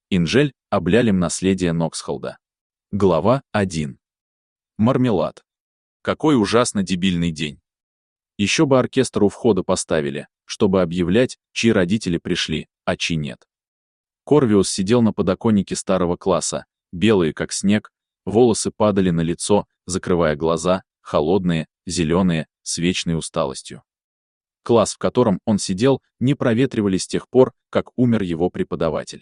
Инжель облялим наследие Ноксхолда. Глава 1. Мармелад. Какой ужасно дебильный день. Еще бы оркестр у входа поставили, чтобы объявлять, чьи родители пришли, а чьи нет. Корвиус сидел на подоконнике старого класса, белые как снег, волосы падали на лицо, закрывая глаза, холодные, зеленые, с вечной усталостью. Класс, в котором он сидел, не проветривали с тех пор, как умер его преподаватель.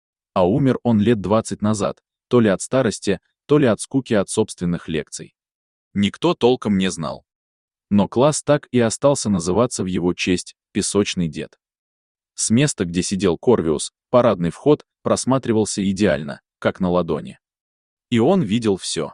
А умер он лет 20 назад, то ли от старости, то ли от скуки от собственных лекций. Никто толком не знал. Но класс так и остался называться в его честь «Песочный дед». С места, где сидел Корвиус, парадный вход просматривался идеально, как на ладони. И он видел все.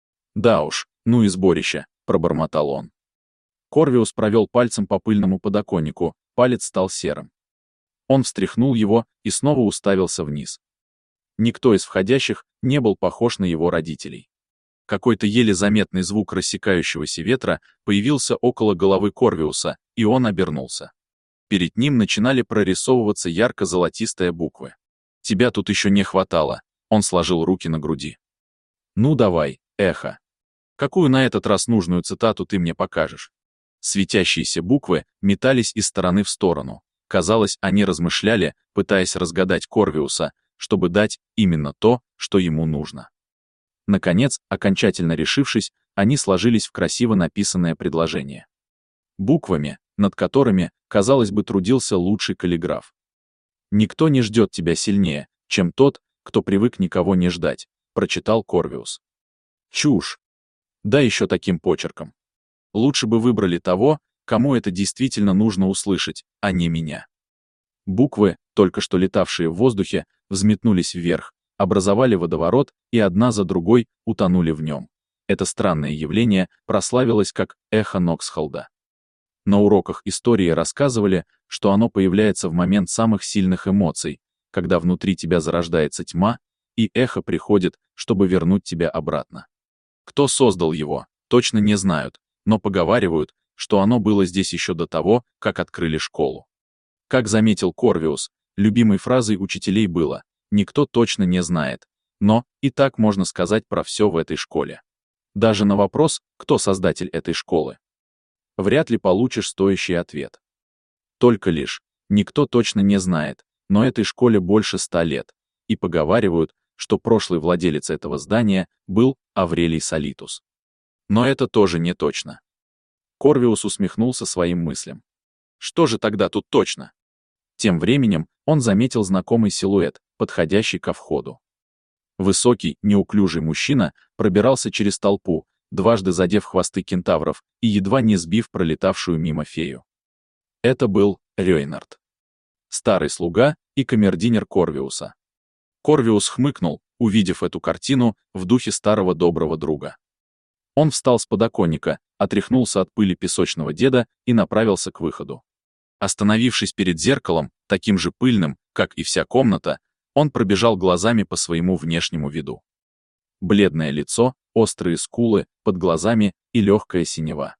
«Да уж, ну и сборище», — пробормотал он. Корвиус провел пальцем по пыльному подоконнику, палец стал серым. Он встряхнул его и снова уставился вниз. Никто из входящих не был похож на его родителей. Какой-то еле заметный звук рассекающегося ветра появился около головы Корвиуса, и он обернулся. Перед ним начинали прорисовываться ярко-золотистые буквы. «Тебя тут еще не хватало», — он сложил руки на груди. «Ну давай, эхо. Какую на этот раз нужную цитату ты мне покажешь?» Светящиеся буквы метались из стороны в сторону. Казалось, они размышляли, пытаясь разгадать Корвиуса, чтобы дать именно то, что ему нужно. Наконец, окончательно решившись, они сложились в красиво написанное предложение. Буквами, над которыми, казалось бы, трудился лучший каллиграф. «Никто не ждет тебя сильнее, чем тот, кто привык никого не ждать», прочитал Корвиус. Чушь. Да еще таким почерком. Лучше бы выбрали того, кому это действительно нужно услышать, а не меня. Буквы, только что летавшие в воздухе, взметнулись вверх, образовали водоворот и одна за другой утонули в нем. Это странное явление прославилось как эхо Ноксхолда. На уроках истории рассказывали, что оно появляется в момент самых сильных эмоций, когда внутри тебя зарождается тьма, и эхо приходит, чтобы вернуть тебя обратно. Кто создал его, точно не знают, но поговаривают, что оно было здесь еще до того, как открыли школу. Как заметил Корвиус, любимой фразой учителей было «никто точно не знает», но и так можно сказать про все в этой школе. Даже на вопрос, кто создатель этой школы, вряд ли получишь стоящий ответ. Только лишь «никто точно не знает», но этой школе больше 100 лет, и поговаривают, что прошлый владелец этого здания был Аврелий Солитус. Но это тоже не точно. Корвиус усмехнулся своим мыслям. Что же тогда тут точно? Тем временем он заметил знакомый силуэт, подходящий ко входу. Высокий, неуклюжий мужчина пробирался через толпу, дважды задев хвосты кентавров и едва не сбив пролетавшую мимо фею. Это был Рёйнард, старый слуга и камердинер Корвиуса. Корвиус хмыкнул, увидев эту картину в духе старого доброго друга. Он встал с подоконника, отряхнулся от пыли песочного деда и направился к выходу. Остановившись перед зеркалом, таким же пыльным, как и вся комната, он пробежал глазами по своему внешнему виду. Бледное лицо, острые скулы, под глазами и легкая синева.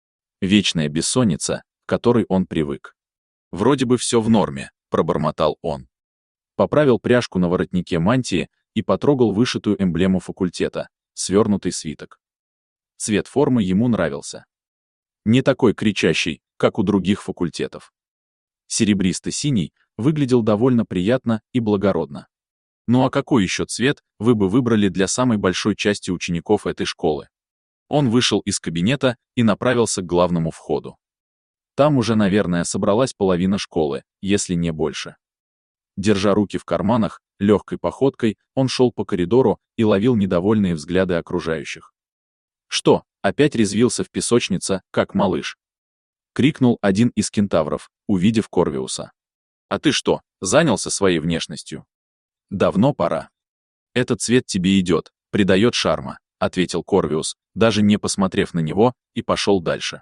Вечная бессонница, к которой он привык. «Вроде бы все в норме», — пробормотал он. Поправил пряжку на воротнике мантии и потрогал вышитую эмблему факультета, свернутый свиток. Цвет формы ему нравился. Не такой кричащий, как у других факультетов. Серебристо-синий выглядел довольно приятно и благородно. Ну а какой еще цвет вы бы выбрали для самой большой части учеников этой школы? Он вышел из кабинета и направился к главному входу. Там уже, наверное, собралась половина школы, если не больше. Держа руки в карманах, легкой походкой, он шел по коридору и ловил недовольные взгляды окружающих. «Что, опять резвился в песочнице, как малыш?» — крикнул один из кентавров, увидев Корвиуса. «А ты что, занялся своей внешностью?» «Давно пора». «Этот цвет тебе идет, придает шарма», — ответил Корвиус, даже не посмотрев на него, и пошел дальше.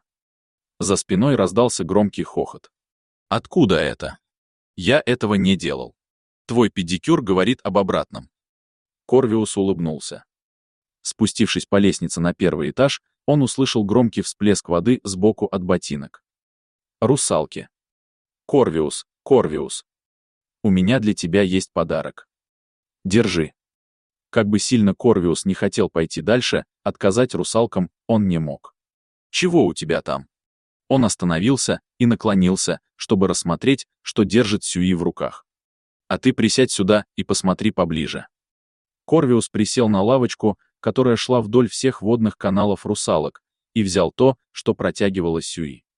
За спиной раздался громкий хохот. «Откуда это?» «Я этого не делал. Твой педикюр говорит об обратном». Корвиус улыбнулся. Спустившись по лестнице на первый этаж, он услышал громкий всплеск воды сбоку от ботинок. «Русалки. Корвиус, Корвиус. У меня для тебя есть подарок». Держи». Как бы сильно Корвиус не хотел пойти дальше, отказать русалкам он не мог. «Чего у тебя там?» Он остановился и наклонился, чтобы рассмотреть, что держит Сюи в руках. «А ты присядь сюда и посмотри поближе». Корвиус присел на лавочку, которая шла вдоль всех водных каналов русалок, и взял то, что протягивала Сюи.